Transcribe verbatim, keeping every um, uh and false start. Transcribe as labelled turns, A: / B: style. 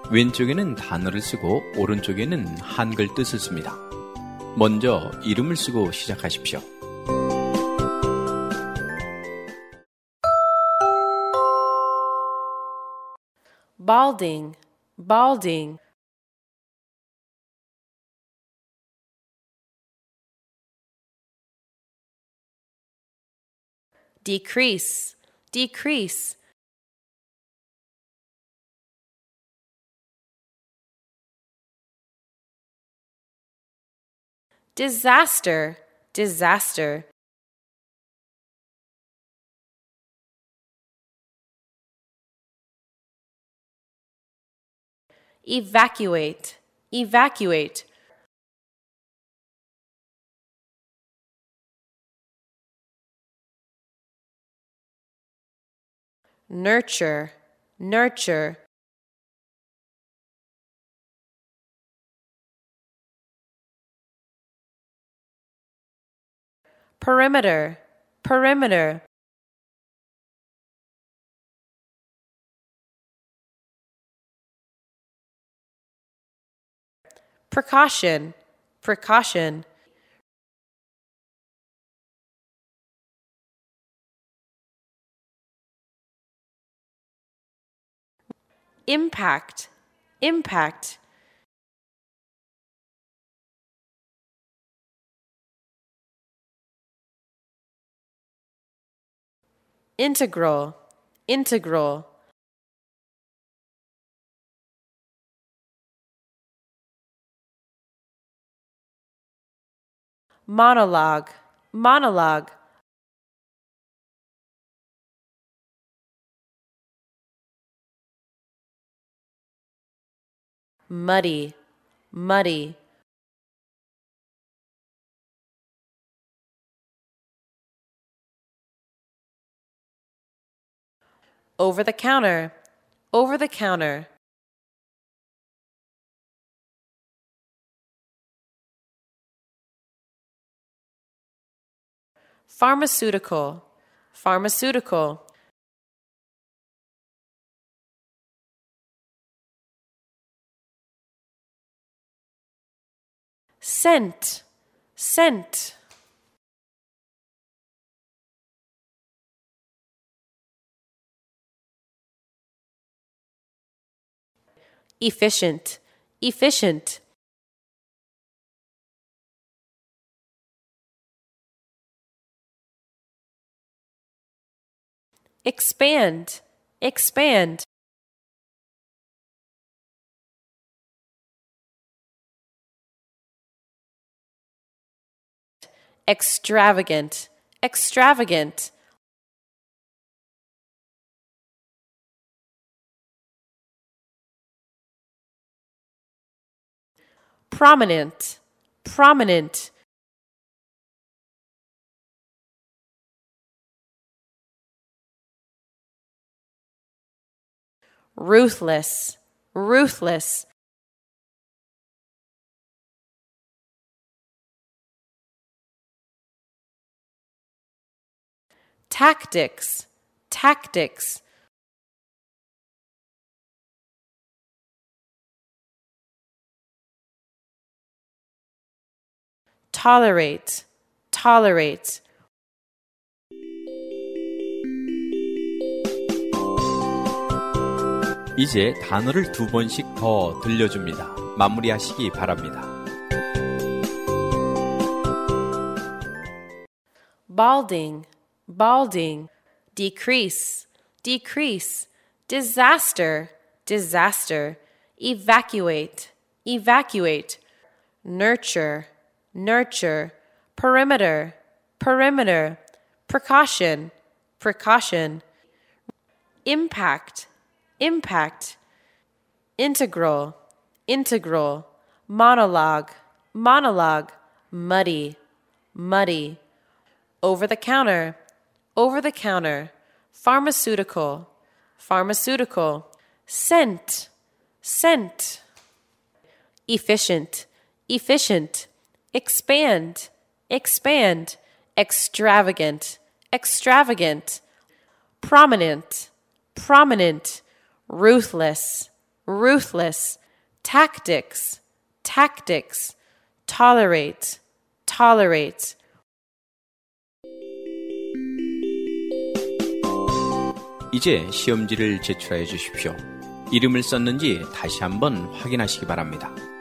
A: 왼쪽에는 단어를 쓰고 오른쪽에는 한글 뜻을 씁니다. 먼저 이름을 쓰고 시작하십시오.
B: balding, balding. decrease, decrease. disaster, disaster. evacuate, evacuate. nurture, nurture. perimeter, perimeter. precaution, precaution. impact, impact. integral, integral. monologue, monologue. muddy, muddy. over the counter, over the counter. pharmaceutical, pharmaceutical. scent, scent. efficient, efficient. expand, expand. extravagant, extravagant. prominent, prominent. ruthless, ruthless. tactics, tactics. tolerate, tolerate.
A: 이제 단어를 두 번씩 더 들려줍니다. 마무리하시기 바랍니다.
B: balding, balding. decrease, decrease. disaster, disaster. evacuate, evacuate. nurture, nurture. perimeter, perimeter. precaution, precaution. impact, impact. integral, integral. monologue, monologue. muddy, muddy. over the counter, over the counter. pharmaceutical, pharmaceutical. scent, scent. efficient, efficient. expand, expand. extravagant, extravagant. prominent, prominent. ruthless, ruthless, tactics, tactics, tolerate, tolerate.
A: 이제 시험지를 제출하여 주십시오. 이름을 썼는지 다시 한번 확인하시기 바랍니다.